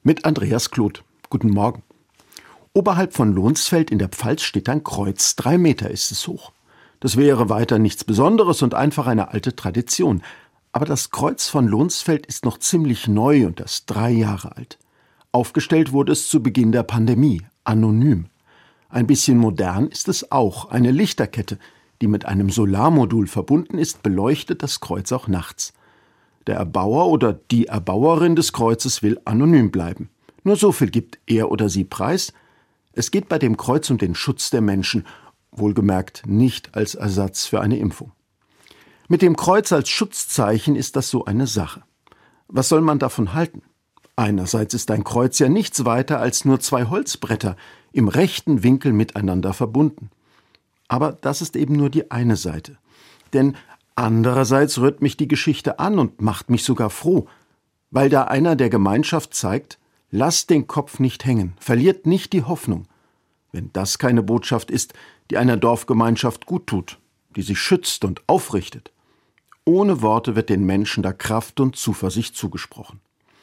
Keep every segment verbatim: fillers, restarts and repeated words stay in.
Mit Andreas Kloth. Guten Morgen. Oberhalb von Lonsfeld in der Pfalz steht ein Kreuz. Drei Meter ist es hoch. Das wäre weiter nichts Besonderes und einfach eine alte Tradition. Aber das Kreuz von Lonsfeld ist noch ziemlich neu und erst drei Jahre alt. Aufgestellt wurde es zu Beginn der Pandemie, anonym. Ein bisschen modern ist es auch. Eine Lichterkette, die mit einem Solarmodul verbunden ist, beleuchtet das Kreuz auch nachts. Der Erbauer oder die Erbauerin des Kreuzes will anonym bleiben. Nur so viel gibt er oder sie preis. Es geht bei dem Kreuz um den Schutz der Menschen, wohlgemerkt nicht als Ersatz für eine Impfung. Mit dem Kreuz als Schutzzeichen ist das so eine Sache. Was soll man davon halten? Einerseits ist ein Kreuz ja nichts weiter als nur zwei Holzbretter im rechten Winkel miteinander verbunden. Aber das ist eben nur die eine Seite. Denn andererseits rührt mich die Geschichte an und macht mich sogar froh, weil da einer der Gemeinschaft zeigt, lasst den Kopf nicht hängen, verliert nicht die Hoffnung. Wenn das keine Botschaft ist, die einer Dorfgemeinschaft gut tut, die sich schützt und aufrichtet. Ohne Worte wird den Menschen da Kraft und Zuversicht zugesprochen.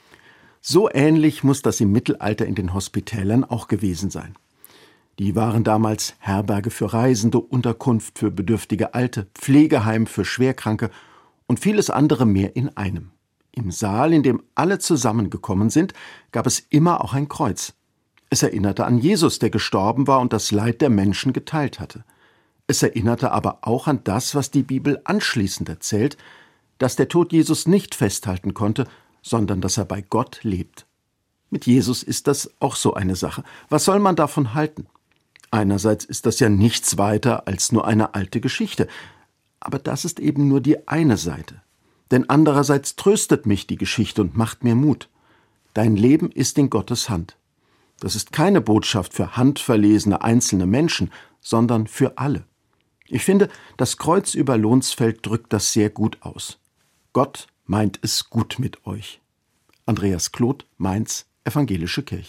So ähnlich muss das im Mittelalter in den Hospitälern auch gewesen sein. Die waren damals Herberge für Reisende, Unterkunft für bedürftige Alte, Pflegeheim für Schwerkranke und vieles andere mehr in einem. Im Saal, in dem alle zusammengekommen sind, gab es immer auch ein Kreuz. Es erinnerte an Jesus, der gestorben war und das Leid der Menschen geteilt hatte. Es erinnerte aber auch an das, was die Bibel anschließend erzählt, dass der Tod Jesus nicht festhalten konnte, sondern dass er bei Gott lebt. Mit Jesus ist das auch so eine Sache. Was soll man davon halten? Einerseits ist das ja nichts weiter als nur eine alte Geschichte. Aber das ist eben nur die eine Seite. Denn andererseits tröstet mich die Geschichte und macht mir Mut. Dein Leben ist in Gottes Hand. Das ist keine Botschaft für handverlesene einzelne Menschen, sondern für alle. Ich finde, das Kreuz über Lonsfeld drückt das sehr gut aus. Gott meint es gut mit euch. Andreas Kloth, Mainz, Evangelische Kirche.